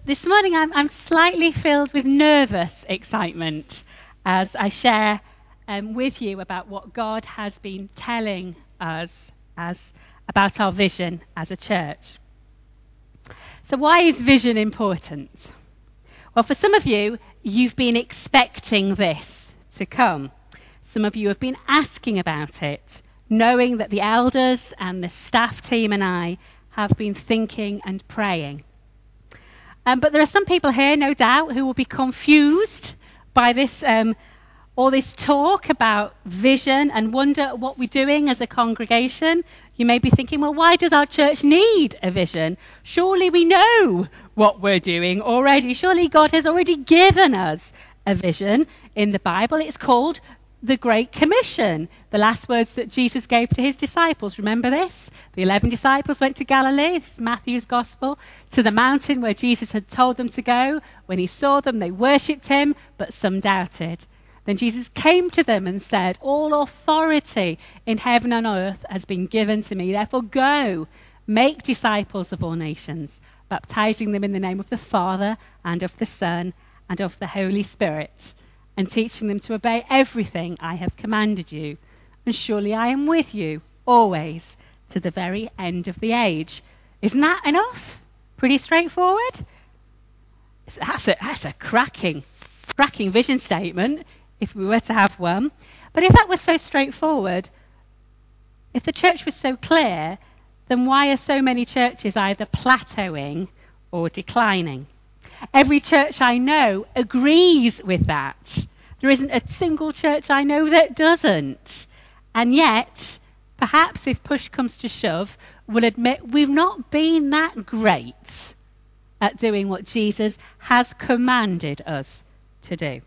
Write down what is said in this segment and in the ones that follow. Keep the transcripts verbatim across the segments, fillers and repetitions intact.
This morning I'm, I'm slightly filled with nervous excitement as I share um, with you about what God has been telling us as about our vision as a church. So why is vision important? Well, for some of you, you've been expecting this to come. Some of you have been asking about it, knowing that the elders and the staff team and I have been thinking and praying. Um, but there are some people here, no doubt, who will be confused by this, um, all this talk about vision and wonder what we're doing as a congregation. You may be thinking, well, why does our church need a vision? Surely we know what we're doing already. Surely God has already given us a vision in the Bible. It's called the Great Commission, the last words that Jesus gave to his disciples. Remember this? The eleven disciples went to Galilee, this is Matthew's Gospel, to the mountain where Jesus had told them to go. When he saw them, they worshipped him, but some doubted. Then Jesus came to them and said, all authority in heaven and earth has been given to me. Therefore go, make disciples of all nations, baptizing them in the name of the Father and of the Son and of the Holy Spirit, and teaching them to obey everything I have commanded you. And surely I am with you always to the very end of the age. Isn't that enough? Pretty straightforward? That's a, that's a cracking, cracking vision statement, if we were to have one. But if that was so straightforward, if the church was so clear, then why are so many churches either plateauing or declining? Every church I know agrees with that. There isn't a single church I know that doesn't. And yet, perhaps if push comes to shove, we'll admit we've not been that great at doing what Jesus has commanded us to do.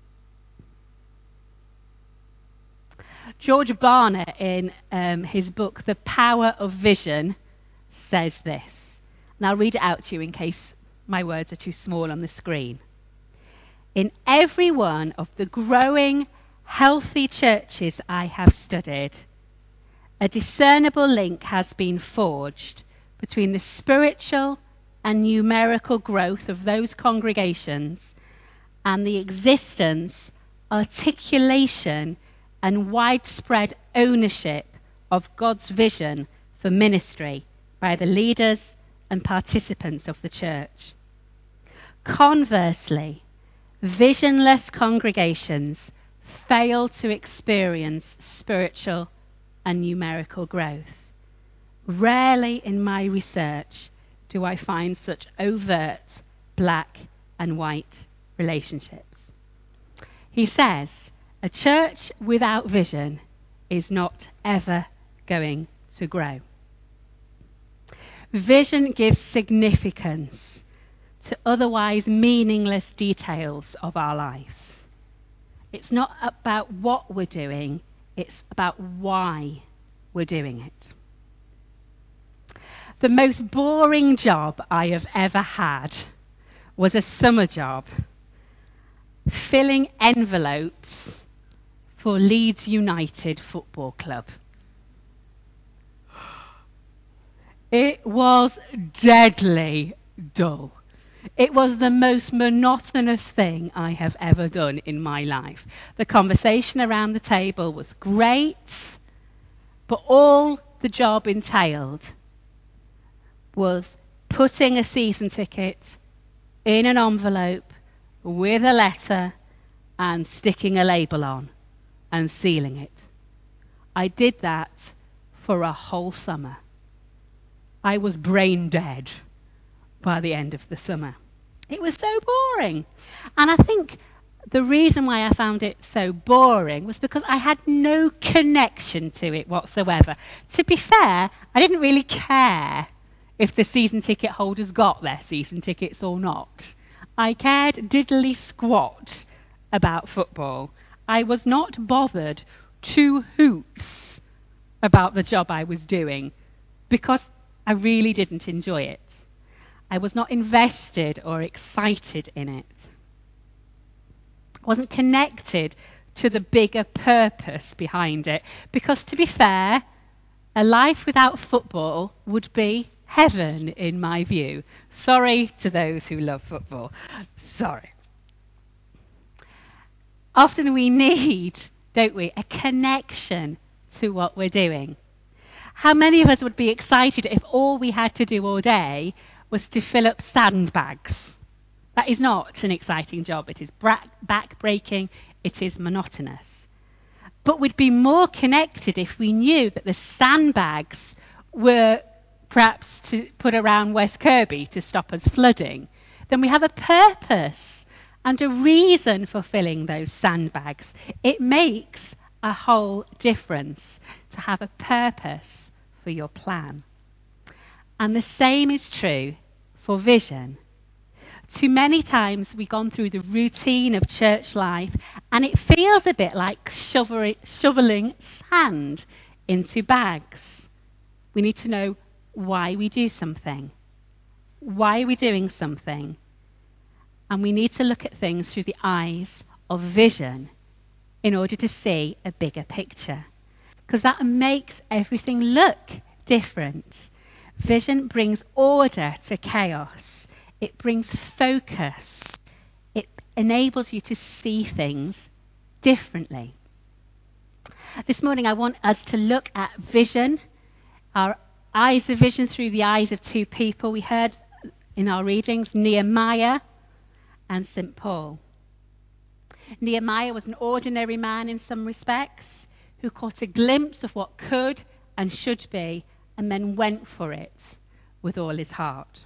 George Barna, in um, his book, The Power of Vision, says this. And I'll read it out to you in case my words are too small on the screen. In every one of the growing, healthy churches I have studied, a discernible link has been forged between the spiritual and numerical growth of those congregations and the existence, articulation, and widespread ownership of God's vision for ministry by the leaders and participants of the church. Conversely, visionless congregations fail to experience spiritual and numerical growth. Rarely in my research do I find such overt black and white relationships. He says, a church without vision is not ever going to grow. Vision gives significance to otherwise meaningless details of our lives. It's not about what we're doing, it's about why we're doing it. The most boring job I have ever had was a summer job, filling envelopes for Leeds United Football Club. It was deadly dull. It was the most monotonous thing I have ever done in my life. The conversation around the table was great, but all the job entailed was putting a season ticket in an envelope with a letter and sticking a label on and sealing it. I did that for a whole summer. I was brain dead by the end of the summer. It was so boring. And I think the reason why I found it so boring was because I had no connection to it whatsoever. To be fair, I didn't really care if the season ticket holders got their season tickets or not. I cared diddly squat about football. I was not bothered two hoots about the job I was doing because I really didn't enjoy it. I was not invested or excited in it. I wasn't connected to the bigger purpose behind it because, to be fair, a life without football would be heaven in my view. Sorry to those who love football. Sorry. Often we need, don't we, a connection to what we're doing. How many of us would be excited if all we had to do all day was to fill up sandbags? That is not an exciting job. It is back-breaking. It is monotonous. But we'd be more connected if we knew that the sandbags were perhaps to put around West Kirby to stop us flooding. Then we have a purpose and a reason for filling those sandbags. It makes a whole difference to have a purpose for your plan. And the same is true for vision. Too many times we've gone through the routine of church life and it feels a bit like shoveling, shoveling sand into bags. We need to know why we do something. Why are we doing something? And we need to look at things through the eyes of vision in order to see a bigger picture. Because that makes everything look different. Vision brings order to chaos. It brings focus. It enables you to see things differently. This morning I want us to look at vision, our eyes of vision through the eyes of two people. We heard in our readings Nehemiah and Saint Paul. Nehemiah was an ordinary man in some respects who caught a glimpse of what could and should be and then went for it with all his heart.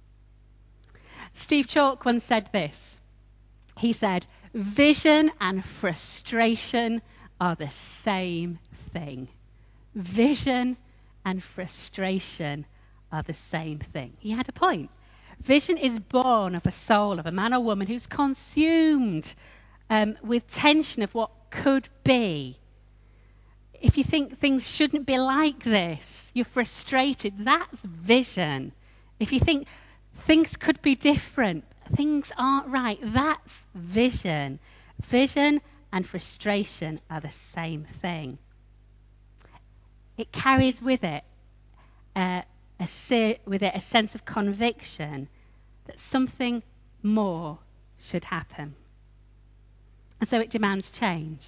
Steve Chalk once said this. He said, vision and frustration are the same thing. Vision and frustration are the same thing. He had a point. Vision is born of a soul, of a man or woman who's consumed um, with tension of what could be. If you think things shouldn't be like this, you're frustrated, that's vision. If you think things could be different, things aren't right, that's vision. Vision and frustration are the same thing. It carries with it uh, a se- with it a sense of conviction that something more should happen. And so it demands change.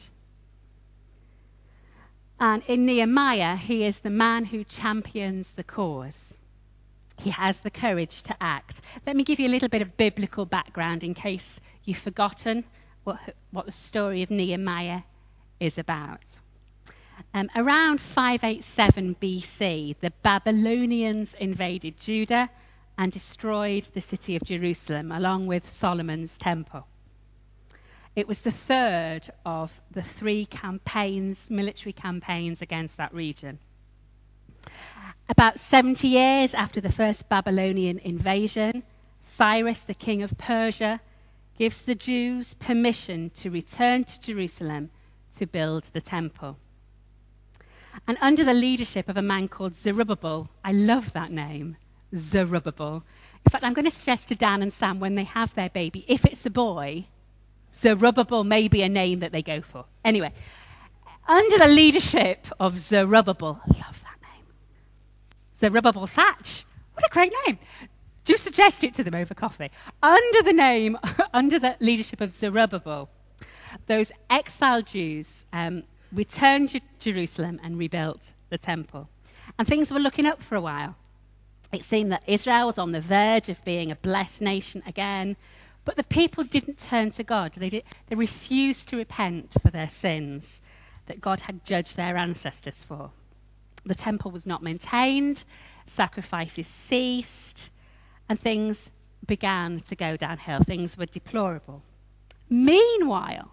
And in Nehemiah, he is the man who champions the cause. He has the courage to act. Let me give you a little bit of biblical background in case you've forgotten what, what the story of Nehemiah is about. Um, around five eighty-seven B C, the Babylonians invaded Judah and destroyed the city of Jerusalem along with Solomon's temple. It was the third of the three campaigns, military campaigns against that region. About seventy years after the first Babylonian invasion, Cyrus, the king of Persia, gives the Jews permission to return to Jerusalem to build the temple. And under the leadership of a man called Zerubbabel, I love that name, Zerubbabel. In fact, I'm going to suggest to Dan and Sam when they have their baby, if it's a boy, Zerubbabel may be a name that they go for. Anyway, under the leadership of Zerubbabel, I love that name, Zerubbabel Satch. What a great name. Do suggest it to them over coffee. Under the name, under the leadership of Zerubbabel, those exiled Jews um, returned to Jerusalem and rebuilt the temple. And things were looking up for a while. It seemed that Israel was on the verge of being a blessed nation again, but the people didn't turn to God. They, did, they refused to repent for their sins that God had judged their ancestors for. The temple was not maintained, sacrifices ceased, and things began to go downhill. Things were deplorable. Meanwhile,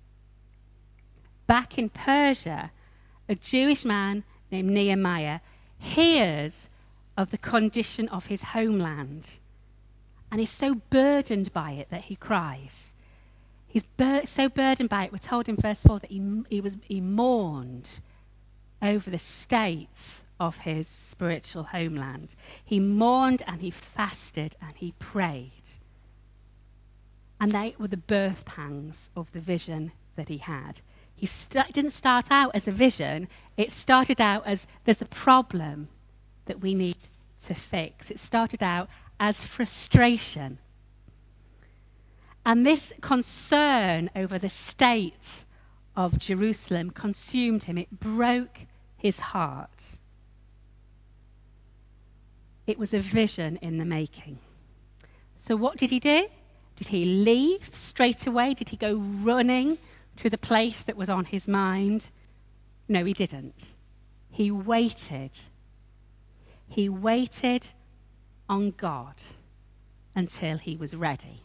back in Persia, a Jewish man named Nehemiah hears of the condition of his homeland. And he's so burdened by it that he cries. He's bur- so burdened by it, we're told in verse four, that he, he, was, he mourned over the state of his spiritual homeland. He mourned and he fasted and he prayed. And they were the birth pangs of the vision that he had. He st- didn't start out as a vision. It started out as there's a problem that we need to fix. It started out as frustration. And this concern over the state of Jerusalem consumed him. It broke his heart. It was a vision in the making. So what did he do? Did he leave straight away? Did he go running to the place that was on his mind? No, he didn't. He waited. He waited on God until he was ready.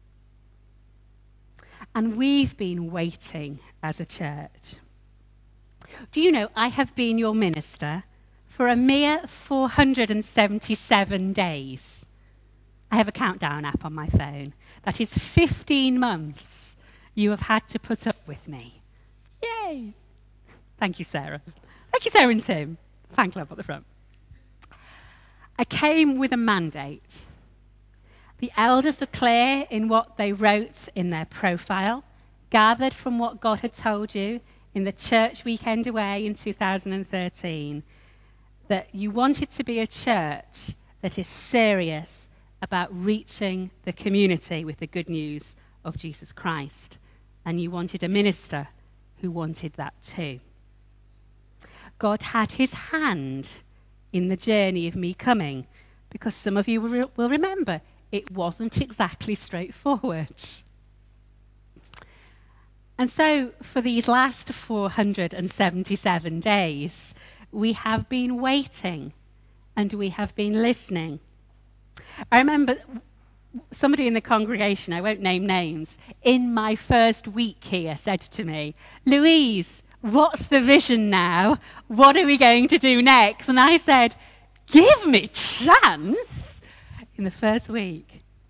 And we've been waiting as a church. Do you know, I have been your minister for a mere four hundred seventy-seven days. I have a countdown app on my phone. That is fifteen months you have had to put up with me. Yay! Thank you, Sarah. Thank you, Sarah and Tim. Fan club at the front. I came with a mandate. The elders were clear in what they wrote in their profile, gathered from what God had told you in the church weekend away in two thousand thirteen, that you wanted to be a church that is serious about reaching the community with the good news of Jesus Christ. And you wanted a minister who wanted that too. God had his hand in the journey of me coming, because some of you will remember it wasn't exactly straightforward. And so for these last four hundred seventy-seven days, we have been waiting and we have been listening. I remember somebody in the congregation, I won't name names, in my first week here said to me, Louise, what's the vision now? What are we going to do next? And I said, give me chance in the first week.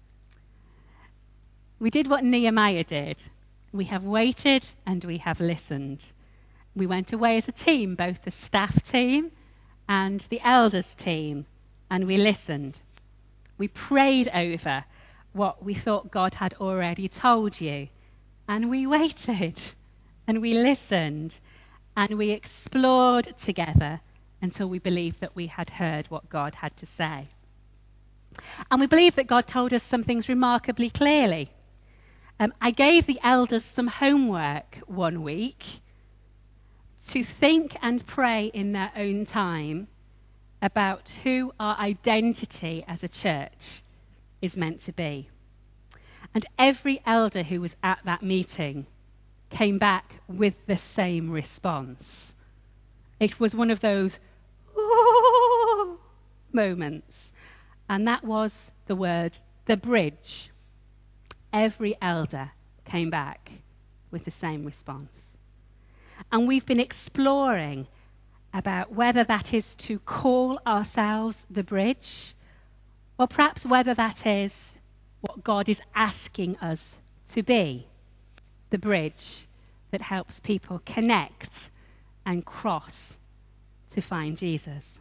We did what Nehemiah did. We have waited and we have listened. We went away as a team, both the staff team and the elders team, and we listened. We prayed over what we thought God had already told you, and we waited and we listened and we explored together until we believed that we had heard what God had to say. And we believe that God told us some things remarkably clearly. Um, I gave the elders some homework one week to think and pray in their own time about who our identity as a church is meant to be. And every elder who was at that meeting came back with the same response. It was one of those ooh moments. And that was the word, the bridge. Every elder came back with the same response. And we've been exploring about whether that is to call ourselves the bridge, or perhaps whether that is what God is asking us to be, the bridge that helps people connect and cross to find Jesus.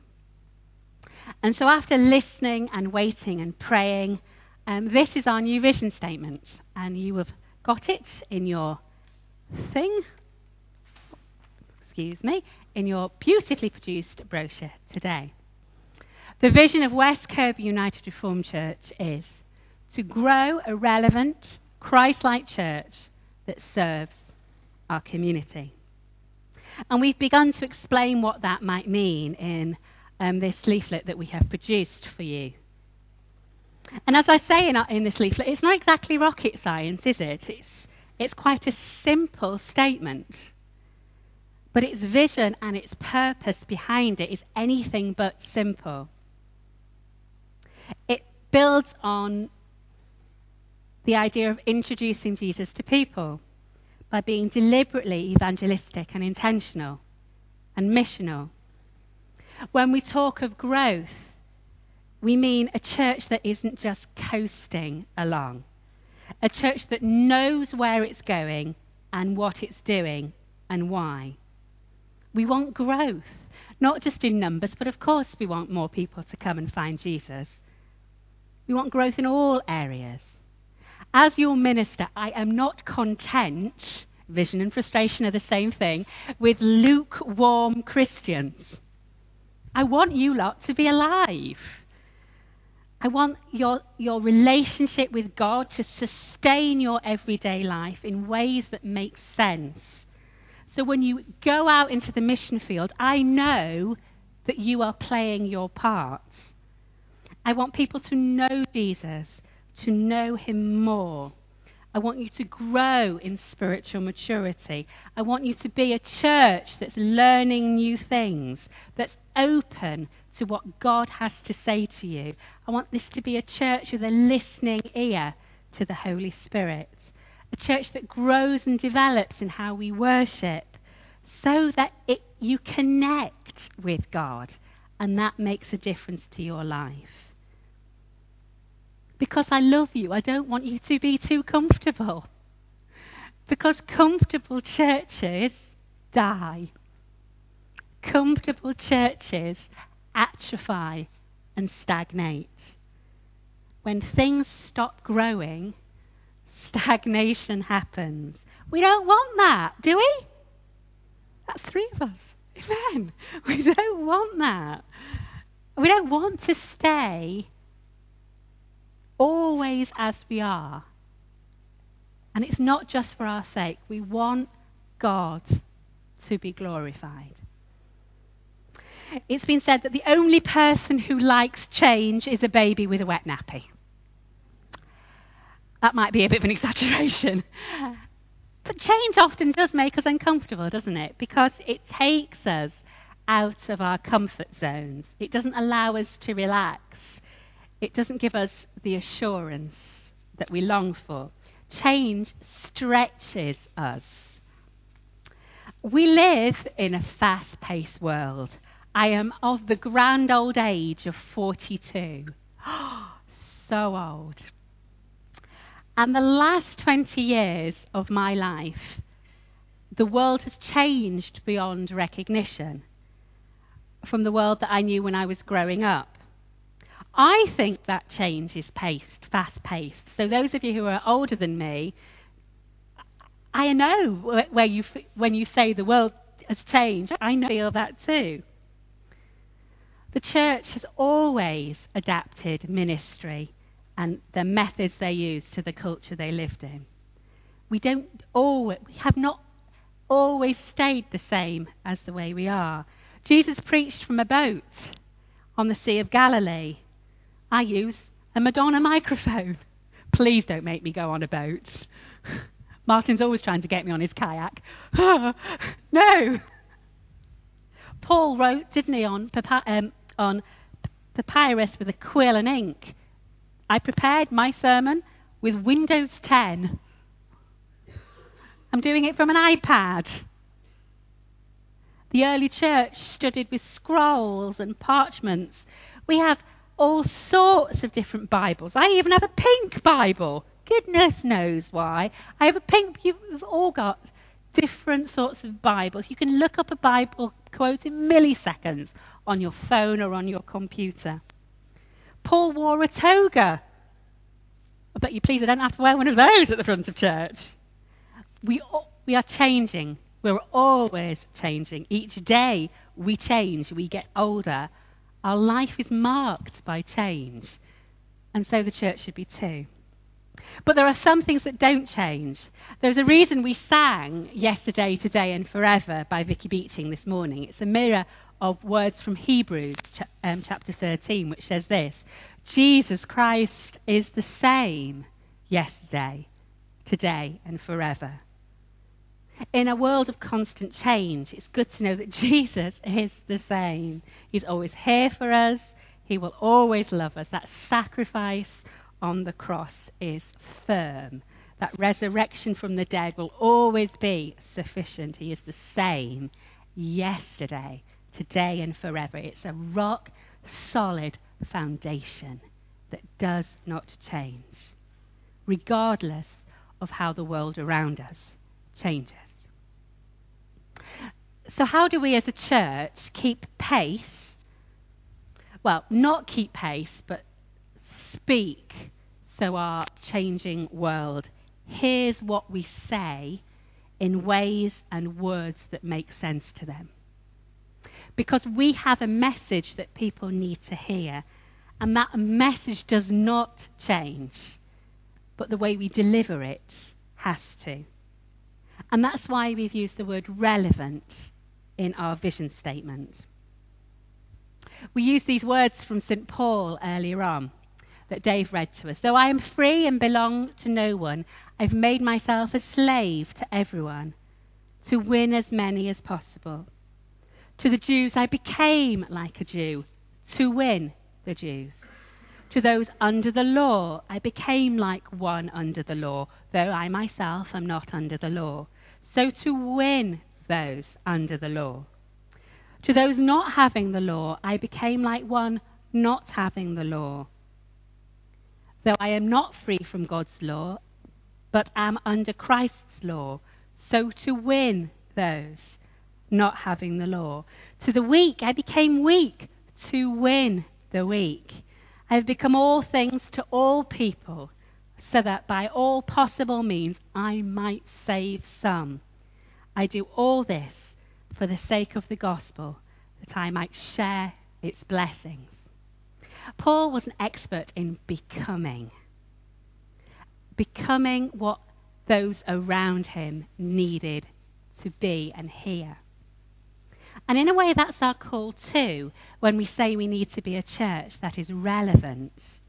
And so after listening and waiting and praying, um, this is our new vision statement. And you have got it in your thing, excuse me, in your beautifully produced brochure today. The vision of West Kirby United Reformed Church is to grow a relevant, Christ-like church that serves our community. And we've begun to explain what that might mean in um, this leaflet that we have produced for you. And as I say in, our, in this leaflet, it's not exactly rocket science, is it? It's, it's quite a simple statement. But its vision and its purpose behind it is anything but simple. It builds on the idea of introducing Jesus to people by being deliberately evangelistic and intentional and missional. When we talk of growth, we mean a church that isn't just coasting along, a church that knows where it's going and what it's doing and why. We want growth, not just in numbers, but of course we want more people to come and find Jesus. We want growth in all areas. As your minister, I am not content, vision and frustration are the same thing, with lukewarm Christians. I want you lot to be alive. I want your, your relationship with God to sustain your everyday life in ways that make sense. So when you go out into the mission field, I know that you are playing your part. I want people to know Jesus, to know him more. I want you to grow in spiritual maturity. I want you to be a church that's learning new things, that's open to what God has to say to you. I want this to be a church with a listening ear to the Holy Spirit, a church that grows and develops in how we worship so that it, you connect with God, and that makes a difference to your life. Because I love you, I don't want you to be too comfortable. Because comfortable churches die. Comfortable churches atrophy and stagnate. When things stop growing, stagnation happens. We don't want that, do we? That's three of us. Amen. We don't want that. We don't want to stay always as we are. And it's not just for our sake. We want God to be glorified. It's been said that the only person who likes change is a baby with a wet nappy. That might be a bit of an exaggeration. But change often does make us uncomfortable, doesn't it? Because it takes us out of our comfort zones. It doesn't allow us to relax. It doesn't give us the assurance that we long for. Change stretches us. We live in a fast-paced world. I am of the grand old age of forty-two. So old. And the last twenty years of my life, the world has changed beyond recognition from the world that I knew when I was growing up. I think that change is paced, fast-paced. So those of you who are older than me, I know where you, when you say the world has changed, I know feel that too. The church has always adapted ministry and the methods they use to the culture they lived in. We don't always, we have not always stayed the same as the way we are. Jesus preached from a boat on the Sea of Galilee. I use a Madonna microphone. Please don't make me go on a boat. Martin's always trying to get me on his kayak. No. Paul wrote, didn't he, on, papi- um, on papyrus with a quill and ink. I prepared my sermon with Windows ten. I'm doing it from an iPad. The early church studied with scrolls and parchments. We have all sorts of different Bibles. I even have a pink Bible. Goodness knows why. I have a pink, you've all got different sorts of Bibles. You can look up a Bible quote in milliseconds on your phone or on your computer. Paul wore a toga. I bet you please I don't have to wear one of those at the front of church. We, we are changing. We're always changing. Each day we change, we get older. Our life is marked by change. And so the church should be too. But there are some things that don't change. There's a reason we sang Yesterday, Today and Forever by Vicky Beeching this morning. It's a mirror of words from Hebrews ch- um, chapter thirteen, which says this: Jesus Christ is the same yesterday, today and forever. In a world of constant change, it's good to know that Jesus is the same. He's always here for us. He will always love us. That sacrifice on the cross is firm. That resurrection from the dead will always be sufficient. He is the same yesterday, today, and forever. It's a rock solid foundation that does not change, regardless of how the world around us changes. So how do we as a church keep pace? Well, not keep pace, but speak so our changing world hears what we say in ways and words that make sense to them. Because we have a message that people need to hear. And that message does not change, but the way we deliver it has to. And that's why we've used the word relevant in our vision statement. We used these words from Saint Paul earlier on that Dave read to us. Though I am free and belong to no one, I've made myself a slave to everyone to win as many as possible. To the Jews, I became like a Jew to win the Jews. To those under the law, I became like one under the law, though I myself am not under the law, so to win those under the law. To those not having the law, I became like one not having the law, though I am not free from God's law, but am under Christ's law, so to win those not having the law. To the weak, I became weak to win the weak. I have become all things to all people, so that by all possible means I might save some. I do all this for the sake of the gospel, that I might share its blessings. Paul was an expert in becoming. Becoming what those around him needed to be and hear. And in a way, that's our call too, when we say we need to be a church that is relevant.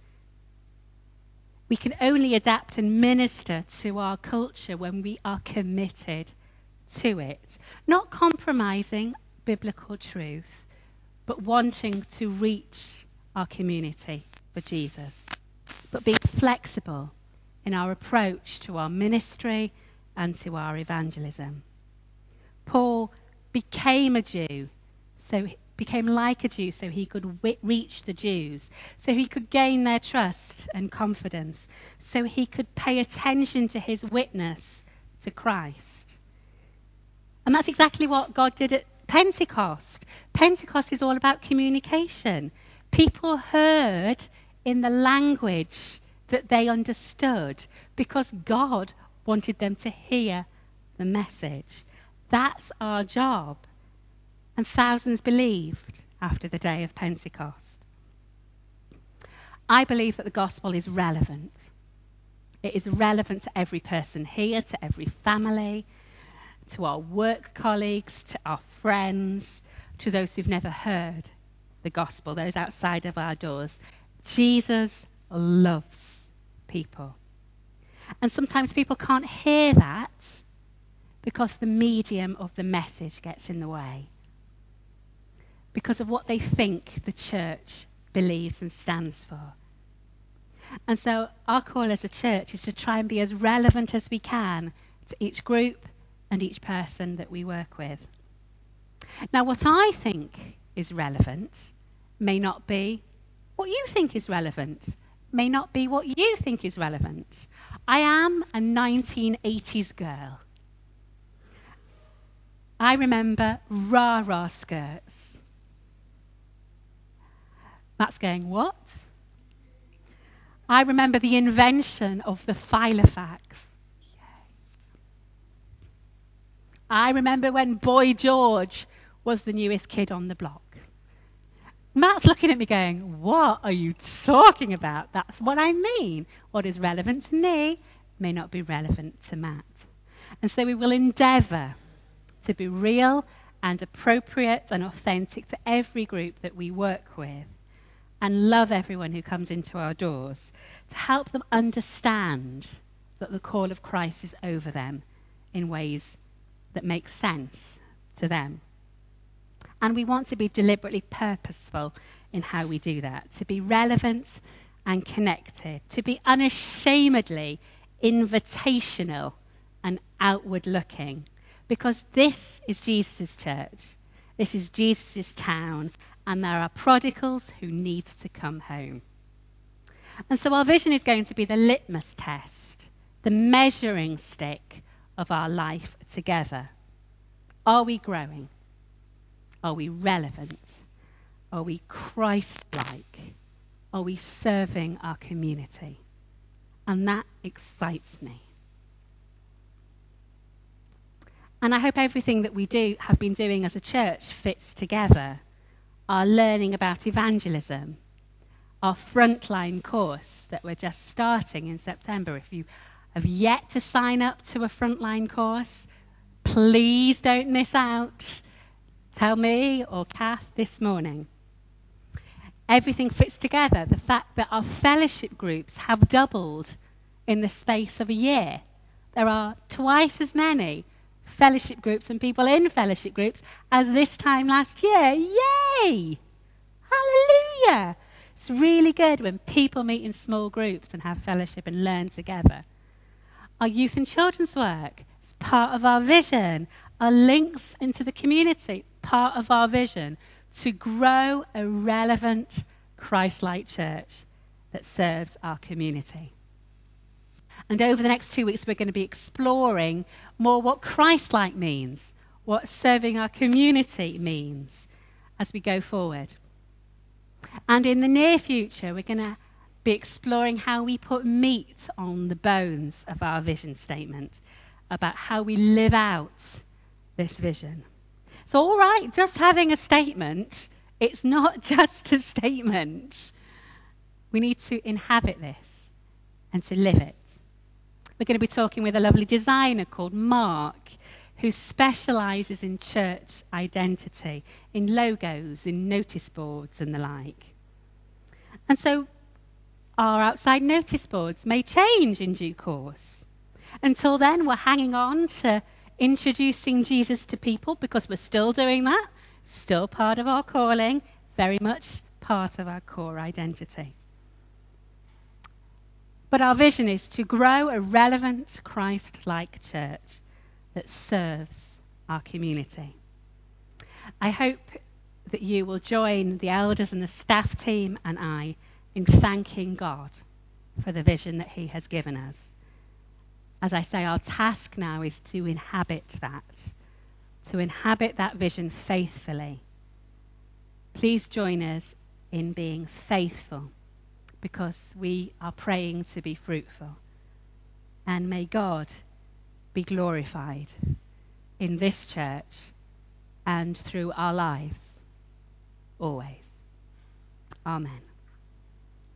We can only adapt and minister to our culture when we are committed to it, not compromising biblical truth, but wanting to reach our community for Jesus, but being flexible in our approach to our ministry and to our evangelism. Paul became a Jew, so he became like a Jew so he could w- reach the Jews, so he could gain their trust and confidence, so he could pay attention to his witness to Christ. And that's exactly what God did at Pentecost. Pentecost is all about communication. People heard in the language that they understood because God wanted them to hear the message. That's our job. And thousands believed after the day of Pentecost. I believe that the gospel is relevant. It is relevant to every person here, to every family, to our work colleagues, to our friends, to those who've never heard the gospel, those outside of our doors. Jesus loves people. And sometimes people can't hear that because the medium of the message gets in the way, because of what they think the church believes and stands for. And so our call as a church is to try and be as relevant as we can to each group and each person that we work with. Now, what I think is relevant may not be what you think is relevant, may not be what you think is relevant. I am a nineteen eighties girl. I remember rah-rah skirts. Matt's going, what? I remember the invention of the Filofax. I remember when Boy George was the newest kid on the block. Matt's looking at me going, what are you talking about? That's what I mean. What is relevant to me may not be relevant to Matt. And so we will endeavour to be real and appropriate and authentic to every group that we work with, and love everyone who comes into our doors, to help them understand that the call of Christ is over them in ways that make sense to them. And we want to be deliberately purposeful in how we do that, to be relevant and connected, to be unashamedly invitational and outward looking, because this is Jesus' church, this is Jesus' town, and there are prodigals who need to come home. And so our vision is going to be the litmus test, the measuring stick of our life together. Are we growing? Are we relevant? Are we Christ-like? Are we serving our community? And that excites me. And I hope everything that we do, have been doing as a church, fits together. Our learning about evangelism, our frontline course that we're just starting in September. If you have yet to sign up to a frontline course, please don't miss out. Tell me or Kath this morning. Everything fits together. The fact that our fellowship groups have doubled in the space of a year. There are twice as many fellowship groups and people in fellowship groups as this time last year. Yay! Hallelujah! It's really good when people meet in small groups and have fellowship and learn together. Our youth and children's work is part of our vision. Our links into the community, part of our vision to grow a relevant Christ-like church that serves our community. And over the next two weeks, we're going to be exploring more what Christ-like means, what serving our community means as we go forward. And in the near future, we're going to be exploring how we put meat on the bones of our vision statement, about how we live out this vision. So, all right, just having a statement, it's not just a statement. We need to inhabit this and to live it. We're going to be talking with a lovely designer called Mark, who specialises in church identity, in logos, in notice boards and the like. And so our outside notice boards may change in due course. Until then, we're hanging on to introducing Jesus to people because we're still doing that, still part of our calling, very much part of our core identity. But our vision is to grow a relevant Christ-like church that serves our community. I hope that you will join the elders and the staff team and I in thanking God for the vision that he has given us. As I say, our task now is to inhabit that, to inhabit that vision faithfully. Please join us in being faithful, because we are praying to be fruitful. And may God be glorified in this church and through our lives, always. Amen.